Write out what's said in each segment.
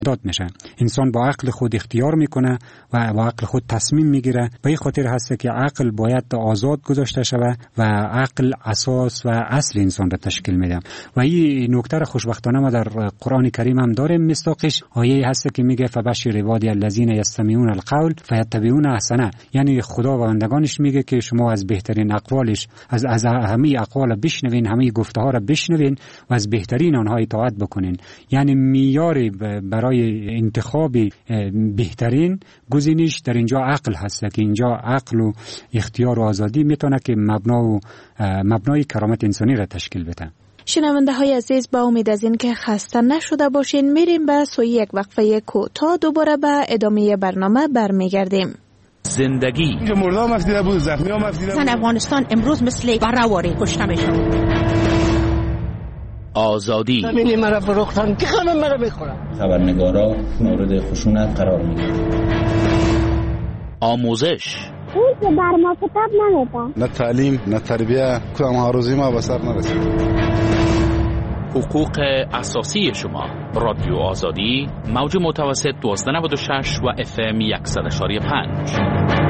داد میشه. انسان با عقل خود اختیار میکنه و با عقل خود تصمیم میگیره. به این خاطر هست که عقل باید آزاد گذاشته شود و عقل اساس و اصل انسان را تشکیل میده. و این نکته را خوشبختانه ما در قرآن کریم هم داریم. مستاقش آیه هست که میگه فبشر عبادی الذین یستمعون القول فیتبعون احسنه. یعنی خدا و بندگانش میگه که شما از بهترین اقوالش از همه اقوال بشنوین، همه گفته ها را بشنوین و از بهترین آنها اطاعت بکنین. یعنی معیار برای انتخاب بهترین گزینش در اینجا عقل هست که اینجا عقل و اختیار و آزادی میتونه که مبنای کرامت انسانی را تشکیل بده. شنونده های عزیز، با امید از این که خسته نشده باشین میریم به سوی یک وقفه کوتاه. دوباره به ادامه برنامه برمیگردیم. زندگی اینجا مردم مفیده بود، زخمی ها مفیده بود. افغانستان امروز مثل برآوری کشته میشن. آزادی همینی مرا فروختن که خانم مرا بخورم. خبرنگارا مورد خشونت قرار میگیرن. آموزش اون که بر ما کتاب نمیده. نه تعلیم نه تربیه، کدام هاروزی ما به سر نرسید. حقوق اساسی شما. رادیو آزادی، موج متوسط 1296 و FM 100.5.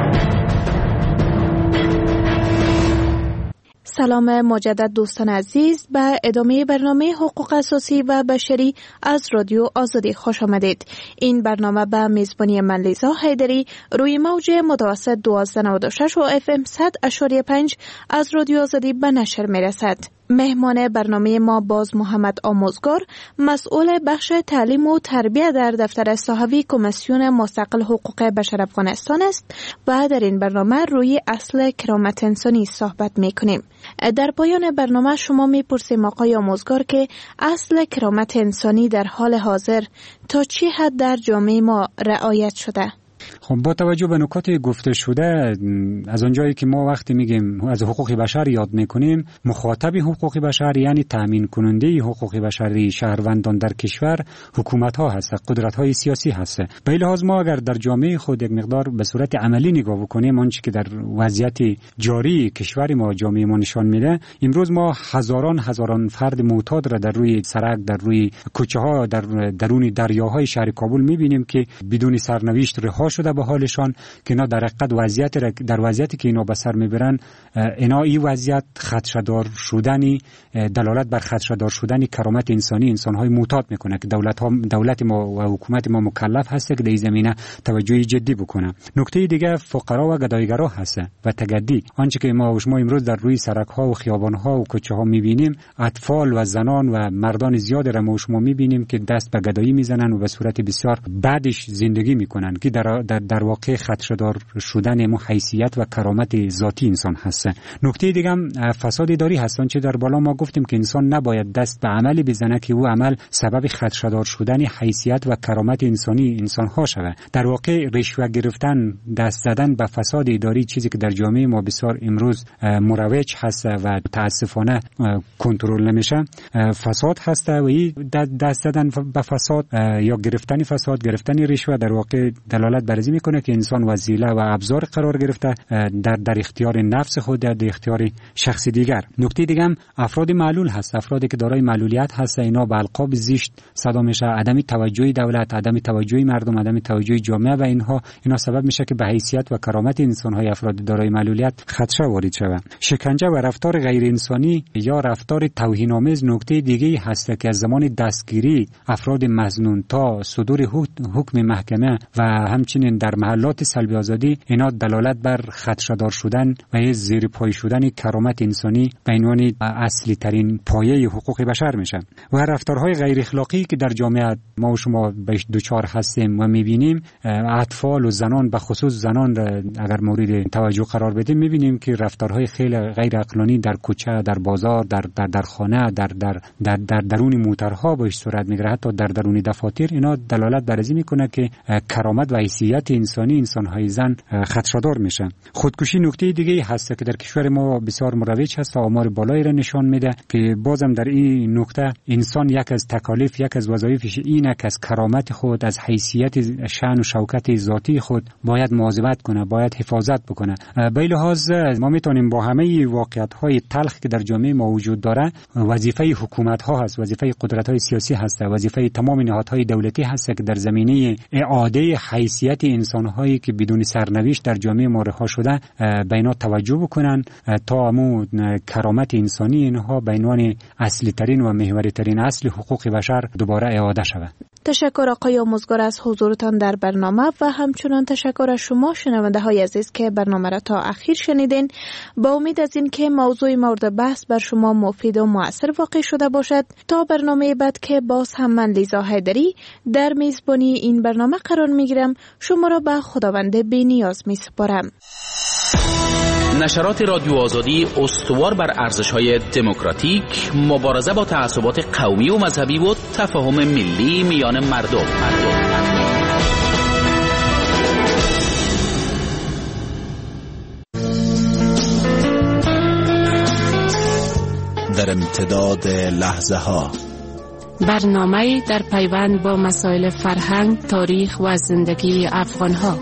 سلام مجدد دوستان عزیز، به ادامه برنامه حقوق اساسی و بشری از رادیو آزادی خوش آمدید. این برنامه به میزبانی من لیزا حیدری روی موج متوسط 1296 و FM 100.5 از رادیو آزادی به نشر می رسد. مهمان برنامه ما باز محمد آموزگار، مسئول بخش تعلیم و تربیت در دفتر صحوی کمیسیون مستقل حقوق بشر افغانستان است و در این برنامه روی اصل کرامت انسانی صحبت می‌کنیم. در پایان برنامه شما می‌پرسیم آقای آموزگار که اصل کرامت انسانی در حال حاضر تا چه حد در جامعه ما رعایت شده؟ خب با توجه به نکات گفته شده، از اونجایی که ما وقتی میگیم از حقوق بشر یاد میکنیم، مخاطب حقوق بشر یعنی تامین کننده حقوق بشری شهروندان در کشور حکومت ها هست، قدرت های سیاسی هست. به لحاظ ما اگر در جامعه خود یک مقدار به صورت عملی نگاه بکنیم، آنچه که در وضعیت جاری کشور ما جامعه ما نشان میده، امروز ما هزاران فرد معتاد را در روی سرک، در روی کوچه ها، در درون دریاهای شهر کابل میبینیم که بدون سرنوشت رها شده به حالشان، که اینا در وضعیتی که اینا به سر میبرن، اینا این وضعیت خدشه‌دار شدنی دلالت بر خدشه‌دار شدنی کرامت انسانی انسان‌های معتاد میکنه که دولت ما و حکومت ما مکلف هست که در این زمینه توجه جدی بکنه. نکته دیگه فقرا و گدایگرا هست و تگدی. آنچه که ما امروز در روی سرک‌ها و خیابان‌ها و کوچه‌ها میبینیم، اطفال و زنان و مردان زیاد را ما میبینیم که دست به گدایی میزنن و به صورت بسیار بدش زندگی میکنن که در واقع خدشه‌دار شدن ما حیثیت و کرامت ذاتی انسان هست. نکته دیگه هم فساد اداری هست. چه در بالا ما گفتیم که انسان نباید دست به عملی بزنه که او عمل سبب خدشه‌دار شدن حیثیت و کرامت انسانی انسان ها شود. در واقع رشوه گرفتن، دست زدن به فساد اداری، چیزی که در جامعه ما بسیار امروز مروج هست و متاسفانه کنترل نمیشه، فساد هست. و این دست زدن به فساد یا گرفتن رشوه در واقع دلالت بر این میکنه که انسان وسیله و ابزار قرار گرفته در اختیار نفس خود، در اختیار شخص دیگر. نکته دیگه هم افراد معلول هست. افرادی که دارای معلولیت هست، اینا به القاب زشت صدا میشه، عدم توجه دولت، عدم توجه مردم، عدم توجه جامعه و اینا سبب میشه که به حیثیت و کرامت انسان‌های افراد دارای معلولیت خدشه وارد شود. شکنجه و رفتار غیر انسانی یا رفتار توهین‌آمیز نکته دیگه هست که از زمان دستگیری افراد مظنون تا صدور حکم محکمه و همچنین در محلات سلب آزادی، اینا دلالت بر خدشه‌دار شدن و زیر پای شدن کرامت انسانی به عنوان اصلی ترین پایه حقوق بشر میشه. و رفتارهای غیر اخلاقی که در جامعه ما و شما بهش دوچار هستیم و میبینیم، اطفال و زنان، به خصوص زنان اگر مورد توجه قرار بدیم، میبینیم که رفتارهای خیلی غیر عقلانی در کوچه، در بازار، در خانه، در درون موترها بهش صورت میگیره، حتی در درون دفاتر. اینا دلالت بر این میکنه که کرامت و حیثیت حیثیت انسانی انسان‌های زن خدشه‌دار میشه. خودکشی نکته دیگه هست که در کشور ما بسیار مروج هست و آمار بالایی را نشان میده که بازم در این نکته انسان یک از تکالیف، یک از وظایفش اینه که از کرامت خود، از حیثیت شأن و شوکت ذاتی خود باید مواظبت کنه، باید حفاظت بکنه. به لحاظ ما میتونیم با همه واقعیت‌های تلخ که در جامعه ما وجود داره، وظیفه حکومت‌ها هست، وظیفه قدرت‌های سیاسی هست، وظیفه تمام نهادهای دولتی هست که در زمینه اعاده حیثیت انسان‌هایی که بدون سرنوشت در جامعه ما رها شده به اینا توجه بکنن تا همون کرامت انسانی اینها به عنوان اصلی ترین و محوری ترین اصل حقوق بشر دوباره اعاده شود. تشکر آقای آموزگار از حضورتان در برنامه و همچنان تشکر از شما شنونده های عزیز که برنامه را تا اخیر شنیدین. با امید از این که موضوع مورد بحث بر شما مفید و مؤثر واقع شده باشد، تا برنامه بعد که باز هم من لیزا حیدری در میزبانی این برنامه قرار میگیرم، شما را به خداوند بی‌نیاز میسپارم. نشرات رادیو آزادی استوار بر ارزش‌های دموکراتیک، مبارزه با تعصبات قومی و مذهبی و تفاهم ملی میان مردم. در امتداد لحظه ها، برنامه در پیوند با مسائل فرهنگ، تاریخ و زندگی افغان ها.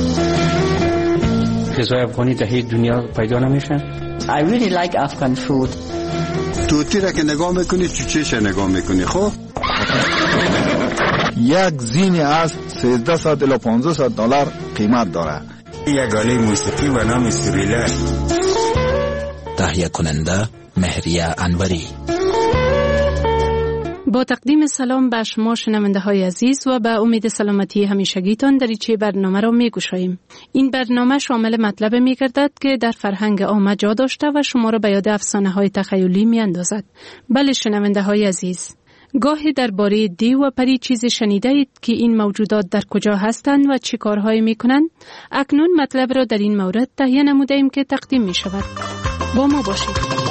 غذای افغانی در هیچ دنیا پیدا نمیشه. I really like Afghan food. توتی را که نگاه میکنی چوچهش نگاه میکنی. خب یک زین از 1300 الی 1500 دلار قیمت داره. یک آله موسیقی و نام سوریلا. تهیه کننده مهریه انوری. با تقدیم سلام به شما شنونده های عزیز و به امید سلامتی همیشگیتان دریچه برنامه را می گشاییم. این برنامه شامل مطلب می گردد که در فرهنگ عامه جا داشته و شما را به یاد افسانه های تخیلی می اندازد. بله شنونده های عزیز، گاهی درباره دیو و پری چیزی شنیده اید که این موجودات در کجا هستند و چه کارهایی می کنند؟ اکنون مطلب را در این مورد تهیه نموده ایم که تقدیم می شود. با ما باشید.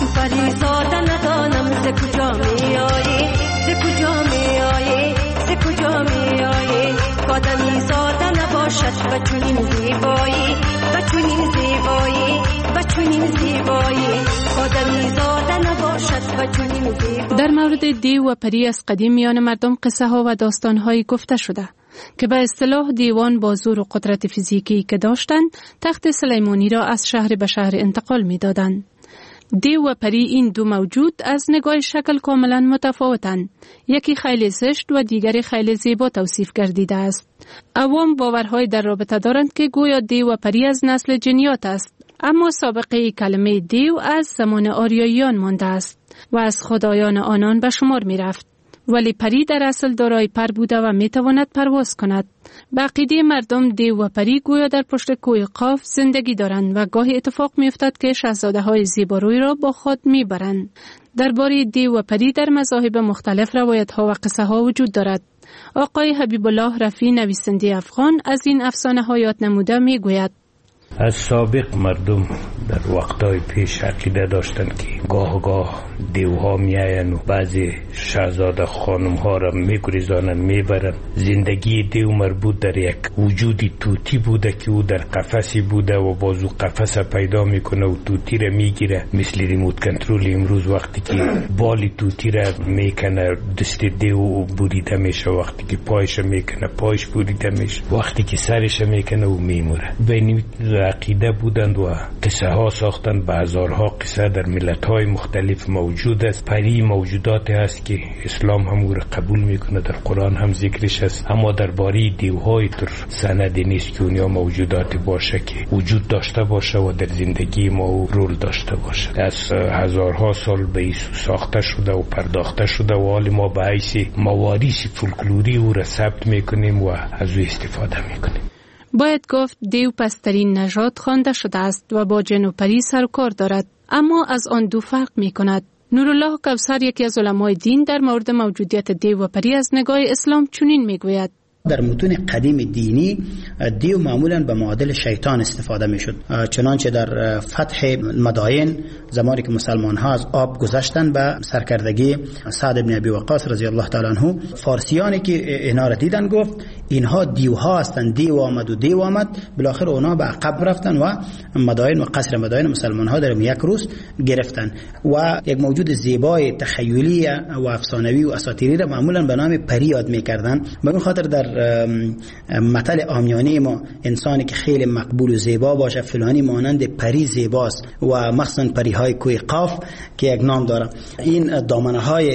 فریزاده ندانم ز کجا می آیی، ز کجا می آیی، ز کجا می آیی، کادمی زاده نباشد و چنین زیبایی، و چنین زیبایی، و چنین زیبایی، کادمی زاده نباشد و چنین زیبایی. در مورد دیو و پری از قدیم میان مردم قصه ها و داستان هایی گفته شده که به اصطلاح دیوان با زور و قدرت فیزیکی که داشتند تخت سلیمانی را از شهر به شهر انتقال می دادند. دیو و پری این دو موجود از نگاه شکل کاملا متفاوتند. یکی خیلی زشت و دیگری خیلی زیبا توصیف گردیده است. عوام باورهای در رابطه دارند که گویا دیو و پری از نسل جنیات است، اما سابقه کلمه دیو از زمان آریاییان مانده است و از خدایان آنان به شمار می رفت. ولی پری در اصل دارای پر بوده و می تواند پرواز کند. به عقیده مردم دیو و پری گویا در پشت کوه قاف زندگی دارند و گاهی اتفاق می افتد که شاهزاده های زیباروی را با خود می برند. درباره دیو و پری در مذاهب مختلف روایت ها و قصه ها وجود دارد. آقای حبیب الله رفیع نویسنده افغان از این افسانه ها یاد نموده می گوید: از سابق مردم در وقتهای پیش عقیده داشتند که گاه دیوها میاین و بعضی شاهزاده خانمها را میگریزانند میبرند. زندگی دیو مربوط در یک وجودی توتی بوده که او در قفسی بوده و بازو قفس پیدا میکنه و توتی را میگیره. مثل ریموت کنترل امروز وقتی که بالی توتی را میکنه دست دیو بریده میشه، وقتی که پایش میکنه پایش بریده میشه، وقتی که سرش میکنه و میموره. بین عقیده بودند و قصه ها ساختند. به هزارها قصه در ملت های مختلف موجود است. پری موجوداتی هست که اسلام هم او را قبول میکنه، در قرآن هم ذکرش است، اما درباره دیوهای تر سندی نیست که اونیا موجوداتی باشه که وجود داشته باشه و در زندگی ما رول داشته باشه. از هزارها سال به این ساخته شده و پرداخته شده و حال ما به حیث مواریث فولکلوری او را ثبت میکنیم و از او استفاده میکنیم. باید گفت دیو پسترین نژاد خوانده شده است و با جن و پری سر و کار دارد، اما از آن دو فرق می کند. نورالله کوثر یکی از علمای دین در مورد موجودیت دیو و پری از نگاه اسلام چنین می گوید: در متون قدیم دینی دیو معمولا به معادل شیطان استفاده می شد، چنانچه در فتح مدائن زمانی که مسلمان ها از آب گذشتن به سرکردگی سعد بن ابی وقاص رضی الله تعالی عنه، فارسیانی که اینا را دیدن گفت اینها دیوها هستند. دیو آمد بالاخره اونا به عقب رفتن و مدائن و قصر مدائن مسلمان ها در یک روز گرفتن و یک موجود زیبای تخیلی و افسانوی و اساطیری را معمولا به نام پری یاد میکردن. به خاطر در مثل عامیانه ما انسانی که خیلی مقبول و زیبا باشه فلانی مانند پری زیباست و مخصوصا پری های کوه قاف که یک نام داره. این دامنه های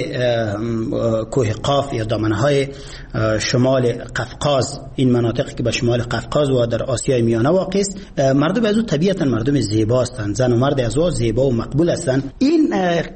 کوه قاف یا دامنه های شمال قفقاز، این مناطقی که به شمال قفقاز و در آسیای میانه واقع است، مردم از او طبیعتا مردم زیبا هستند، زن و مرد از او زیبا و مقبول هستند. این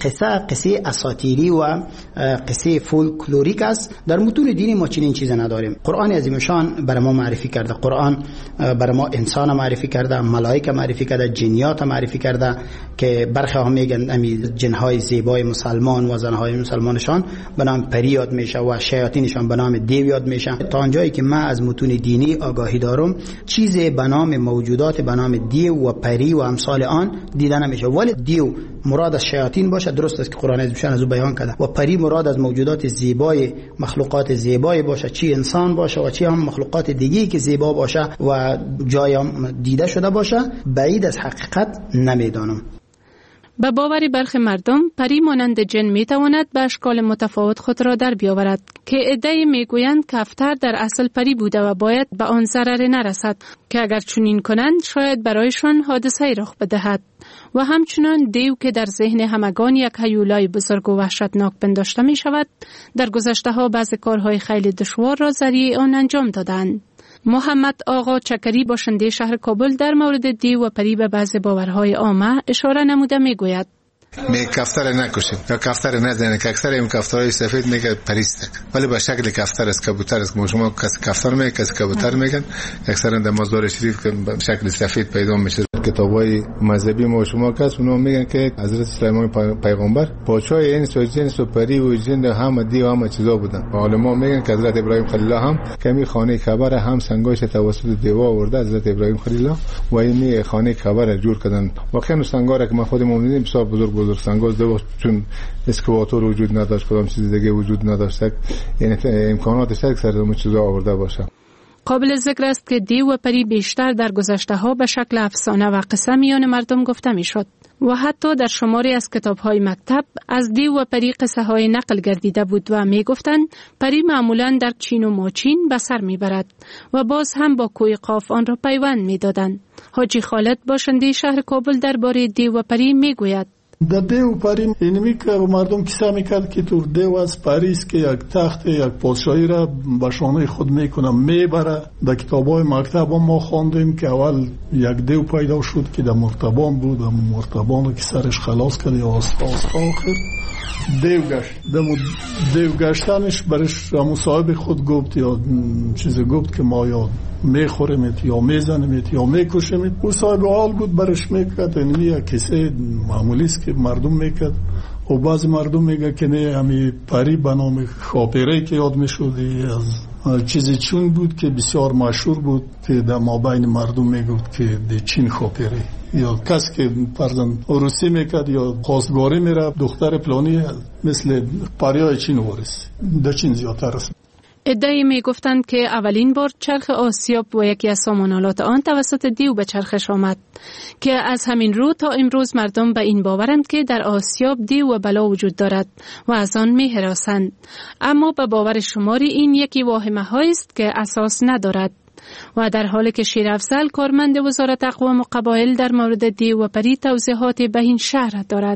قصه اساطیری و قصه فولکلوریک است. در متون دینی ما چنین چیز نداریم. قرآن عظیم شان برای ما معرفی کرده، قرآن برای ما انسان معرفی کرده، ملائکه معرفی کرده، جنیات معرفی کرده که برخی ها میگن امی جنهای زیبای مسلمان و زنهای مسلمانشان به نام پری یاد میشه و شیاطینشان به نام دیو یاد میشه. تا آنجایی که من از متون دینی آگاهی دارم چیزی به نام موجودات به نام دیو و پری و امثال آن دیده نمیشه. ولی دیو مراد از شیاطین باشه، درست است که قرآن عظیم شان از او بیان کرده، و پری مراد از موجودات زیبای، مخلوقات زیبای باشه، چی انسان باشه و چی هم مخلوقات دیگه‌ای که زیبا باشه و جای دیده شده باشه، بعید از حقیقت نمیدانم. به باور برخی مردم پری مانند جن میتواند به اشکال متفاوت خود را در بیاورد که عده‌ای میگویند کفتر در اصل پری بوده و باید به آن ضرری نرسد که اگر چنین کنند شاید برایشان حادثه‌ای رخ بدهد. و همچنان دیو که در ذهن همگان یک هیولای بزرگ و وحشتناک پنداشته می شود، در گذشته ها بعض کارهای خیلی دشوار را ذریعه آن انجام دادند. محمد آقا چکری باشنده شهر کابل در مورد دیو و پری به بعض باورهای عامه اشاره نموده می گوید: می کفتر نکشیم یا کفتر نزنیم که اکثر این کفترهای سفید میگه پریست، ولی به شکل کفتر است، کبوتر است. شما کسی کفتر میگه، کسی کبوتر میگن. اکثرا در مزار شریف که به شکل سفید پیدا میشه. کتابای مذهبی ما شما کس اونها میگن که حضرت سلیمان پیغمبر پادشاه انس و جنس و پری و جن هم دیو هم چیزا بودن. علما میگن که حضرت ابراهیم خلیل الله هم کمی خانه کعبه هم سنگاش توسط دیو آورده حضرت ابراهیم خلیل الله و این خانه کعبه را جور کردن. واقعا سنگا که ما خودمون دیدیم بسیار بزرگ سنگاز دو چون اسکواتور وجود نداشت، کدام چیز دیگه وجود نداشت، یعنی امکاناتش که سر چیزا آورده باشه. قابل ذکر است که دیو و پری بیشتر در گذشته ها به شکل افسانه و قصه میان مردم گفته میشد و حتی در شماری از کتاب های مکتب از دیو و پری قصه های نقل گردیده بود و می گفتند پری معمولا در چین و ماچین به سر می برد و باز هم با کوه قاف آن را پیوند می دادند. حاجی خالد باشنده شهر کابل درباره دیو و پری می گوید: در دیو پری اینمی که مردم کیسه میکرد که تو دیو از پریست که یک تخت یک پادشاهی را به شانه خود میکنه میبره. در کتابای مکتب ما خواندیم که اول یک دیو پیدا شد که در مرتبان بود، مرتبان که سرش خلاص کرد یا آخر دیو گشت. دیو گشتنش برش مصاحب خود گفت یا چیز گفت که ما یا میخوریمت یا میزنیمت یا میکشیمت. او صاحب حال بود برش میکرد. اینمی یک کیسه معمولی است که مردم میکرد و بعض مردم میگه که نه همی پری به نام خاپره که یاد میشد از چیزی چون بود که بسیار مشهور بود که در مابین مردم میگفت که دی چین خاپره یا کس که فرزن عروسی میکرد یا خواستگاری میره دختر پلانی مثل پریای چین ورس در چین زیادتر است. ادعی می گفتند که اولین بار چرخ آسیاب و یکی از سامانالات آن توسط دیو به چرخش آمد که از همین رو تا امروز مردم به این باورند که در آسیاب دیو و بلا وجود دارد و از آن می هراسند. اما به باور شماری این یکی واهمه است که اساس ندارد و در حالی که شیر افضل کارمند وزارت اقوام و قبایل در مورد دیو و پری توضیحات به این شهر دارد.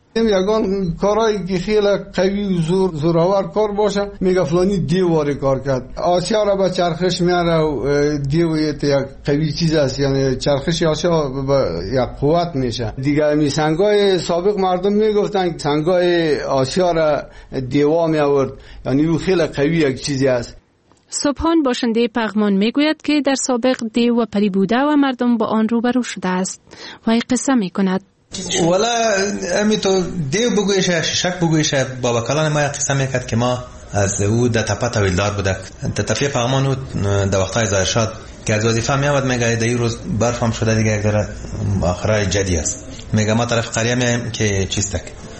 یگان کارایی که خیلی قوی و زوراور کار باشه میگه فلانی دیواری کار کرد. آسیا را به چرخش میاره و دیو یک قوی چیز است، یعنی چرخش آسیا به یک قوت میشه دیگه. می سنگای سابق مردم میگفتن سنگای آسیا را دیوا می آورد، یعنی او خیلی قوی یک چیزی است. سبحان باشنده پغمان میگوید که در سابق دیو و پری بوده و مردم با آن روبرو شده است و این قصه میکند: ولا امی تو دیو بگویش شک بگویش. بابا کلان ما قصه میکرد که ما از او در تپه تویلدار بودک. تپه پغمان بود در وقتهای زایشاد که از وظیفه میامد میگه در این روز برف هم شده دیگه یک ذره آخرای جدی است. میگه ما طرف قریه میایم که چیستک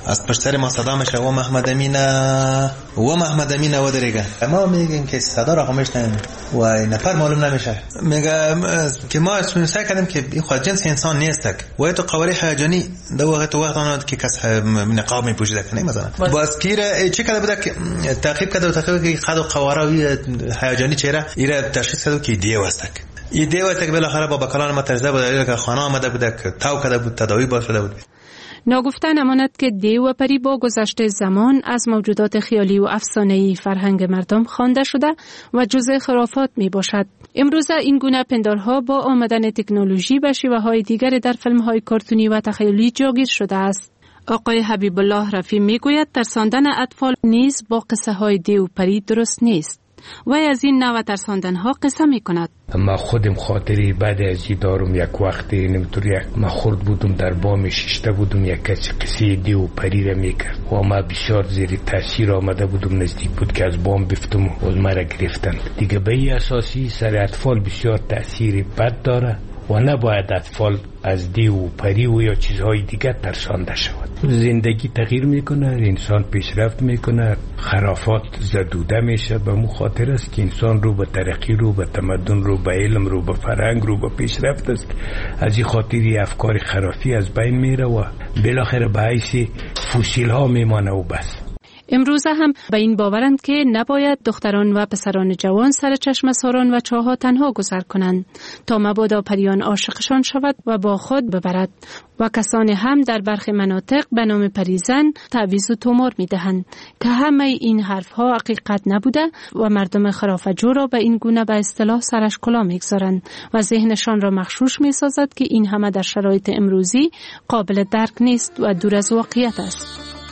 از پشت سر ما صدا میشه و محمد امین و درگه ما میگیم که صدا را خاموش نکنیم و نفر معلوم نمیشه. میگه که ما سعی کردیم که این خود جنس انسان نیستک و تو قواره هیجانی دو وقت آمد که کس نقاب میپوشیده کنه مثلا باز کیره چه کرده بوده که تعقیب کرده و تعقیب که خد و قواره هیجانی چهره ایره تشخیص کرده که دیو استک این دیو استک بالاخره با کلان ما ترزه بوده که خانه آمده بوده که تاو کرده بود تداوی باشه بود. ناگفته نماند که دیو و پری با گذشته زمان از موجودات خیالی و افسانه‌ای فرهنگ مردم خوانده شده و جزء خرافات می باشد. امروزه این گونه پندارها با آمدن تکنولوژی و شیوه‌های دیگر در فیلم‌های کارتونی و تخیلی جاگیر شده است. آقای حبیب الله رفیع میگوید ترساندن اطفال نیز با قصه‌های دیو و پری درست نیست. و از این نوع ترساندنها قصه می کند. ما خودم خاطری بعد از این دارم یک وقتی نمیتونی ما خورد بودم در بام شیشته بودم یک قصه دیو و پری را میکرد و ما بسیار زیر تاثیر آمده بودم نزدیک بود که از بام بفتم و مرا گرفتند دیگه. به این اساسی سر اطفال بسیار تاثیر بد داره و نباید اطفال از دیو و پری و یا چیزهای دیگر ترسانده شود. زندگی تغییر میکنه، انسان پیشرفت میکنه، خرافات زدوده میشه. به مو خاطر است که انسان رو به ترقی، رو به تمدن، رو به علم، رو به فرهنگ، رو به پیشرفت است. از این خاطری افکار خرافی از بین میره و بالاخره به حیث فسیل ها میمانه و بس. امروزه هم به این باورند که نباید دختران و پسران جوان سر چشم ساران و چاها تنها گذر کنند تا مبادا پریان عاشقشان شود و با خود ببرد و کسان هم در برخی مناطق به نام پریزن تعویض و تومار می دهند که همه این حرفها حقیقت نبوده و مردم خرافه‌جو را به این گونه به اصطلاح سرش کلاه می گذارند و ذهنشان را مغشوش می سازد که این همه در شرایط امروزی قابل درک نیست و دور از واقعیت است.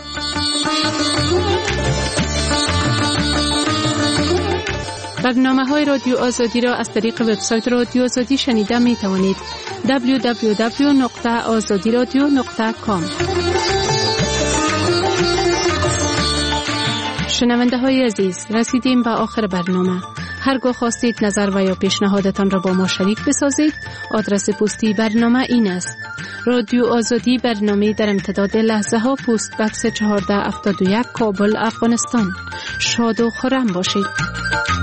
برنامه‌های رادیو آزادی را از طریق وبسایت رادیو آزادی شنیده می توانید. www.azadiradio.com. شنونده های عزیز، رسیدیم به آخر برنامه. هرگاه خواستید نظر و یا پیشنهادتان را با ما شریک بسازید، آدرس پستی برنامه این است: رادیو آزادی، برنامه در امتداد لحظه ها، پست بکس 1471، کابل، افغانستان. شاد و خرم باشید.